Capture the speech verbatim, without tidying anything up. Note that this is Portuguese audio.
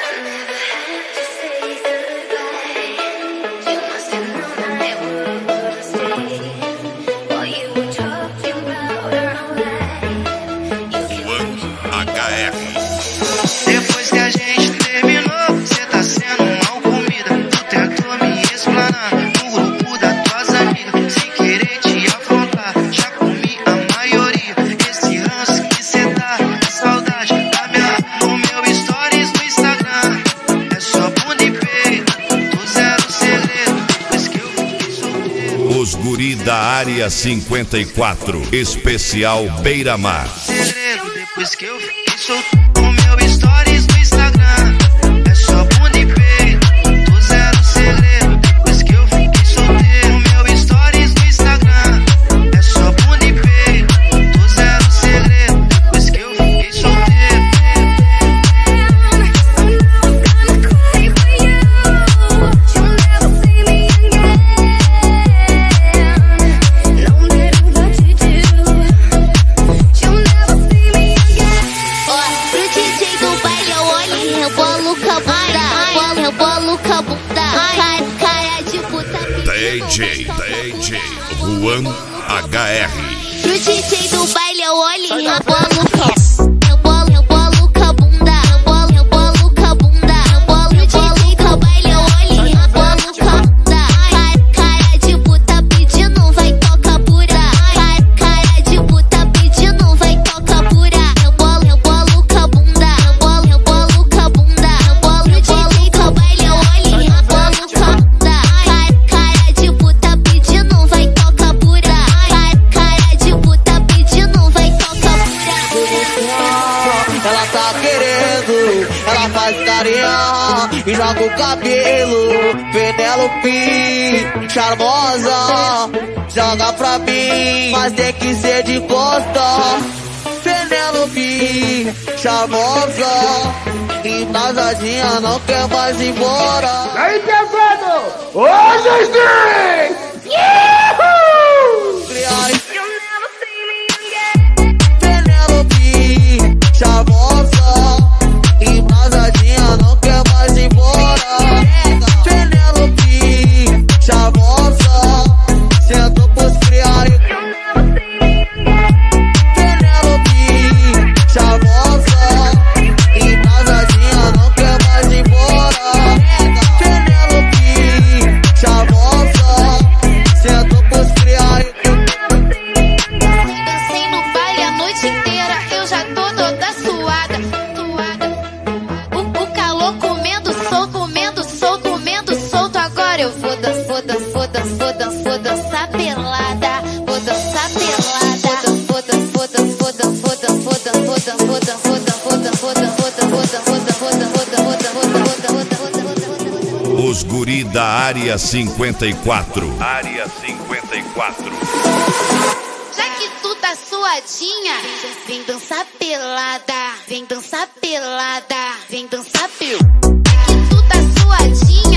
Depois que a gente terminou, cê tá sendo mal comida. Tu tentou me explanar no grupo das tuas amigas, sem querer te afrontar. Já comi a maioria. Esse ranço que cê tá, é saudade da minha. No meu stories no Instagram é só bunda e peito, tu zero segredo. Depois que eu fiquei solteiro. Os guri da área cinquenta e quatro, especial Beira-Mar. Segredo, depois que eu fiquei solteiro. No meu stories no Instagram é só bunda e peito, tu zero segredo. Depois que eu fiquei solteiro. No meu stories no Instagram é só bunda e peito, tu zero segredo. Depois que eu fiquei solteiro. D J, D J Juan H R. Pro D J do baile eu olho e rebolo com eu bolo, eu bolo com a bunda, eu bolo, eu bolo com a bunda, eu bolo, eu bolo com o baile eu olho e rebolo com a bunda. Cara, cara de puta pedindo vai tocar pura. Cara, cara de puta pedindo vai tocar pura. Eu bolo, eu bolo com a bunda, eu bolo, eu bolo com a bunda, eu bolo, eu bolo com o baile eu olho e rebolo com a bunda. Cara, cara de puta pedindo vai tocar pura. Cara, cara de puta pedindo vai tocar pura. Ela tá querendo, ela faz carinha e joga o cabelo. Penélope, charmosa, joga pra mim, mas tem que ser de costa. Penélope, charmosa, embrasadinha, não quer mais ir embora. Aí, pesado! Hoje os três! Penélope, charmosa, embrasadinha, não quer mais ir embora. Penélope, charmosa, sentou pros criarem. Penélope, charmosa, embrasadinha, não quer mais ir embora. Penélope, charmosa, sentou pros criarem. Dancei no baile a noite inteira, eu já tô toda suada, suada. O, o calor comendo solto, comendo solto, comendo solto. Agora eu vou dançar, vou dançar, vou dançar, vou dançar, vou dançar pelada, vou dançar pelada, vou dançar, vou dançar, vou dançar, vou dançar, vou dançar, vou dançar, vou dançar, vou dançar, vou dançar, vou dançar, vou dançar, vou dançar, vou dançar, vou dançar, vou dançar, vou dançar, vou dançar, vou dançar, vou dançar. Os guri da área cinquenta e quatro. Área cinquenta e quatro. Já que tu tá suadinha, vem dançar pelada, vem dançar pelada, vem dançar pelada. Já que tu tá suadinha.